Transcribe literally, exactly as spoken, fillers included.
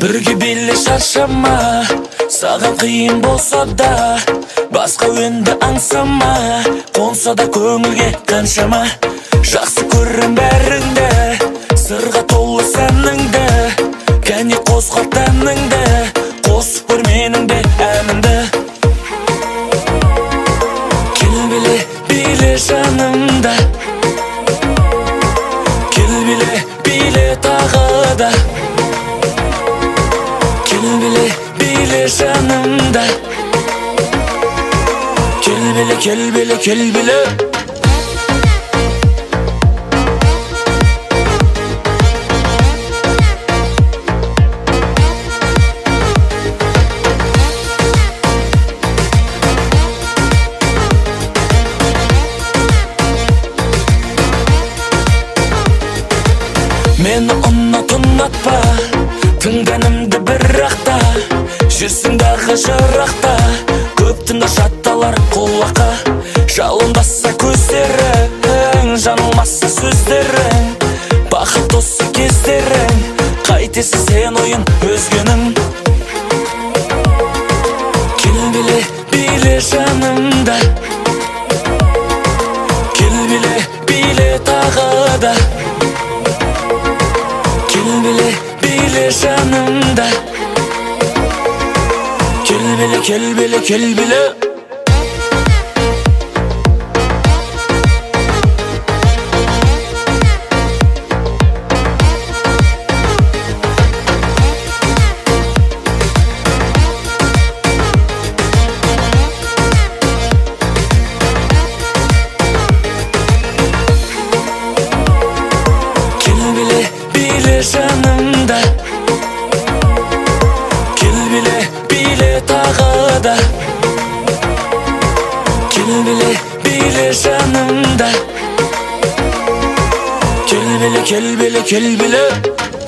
Бірге биле шаршама, саған қиын болса да, басқа өнді аңсама, қонса да көңілге қаншама. Жақсы көрем бәріңді, сырға толы сәніңді, кәне қозғал тәніңді, қосып көр менің де әнімді. Кел биле, биле жанымда, кел биле, биле тағы да, кел биле, биле жанымда, кел биле, кел биле, кел биле. Мені ұнат ұнатпа, тыңданымды бірақта, жүрсің дағы жырақта, көптің жатталар құлаққа. Жалынбаса көздерің, жанылмаса сөздерің, бақыт осы кездерің, қайтесі сен ойын өзгенің. Кел биле, биле жанымда, кел биле, биле тағы да, кел биле, биле жанымда, кел биле, кел биле, кел биле. Жанымда, кел биле, биле тағы да, кел биле, биле жанымда, кел биле, кел биле, кел биле.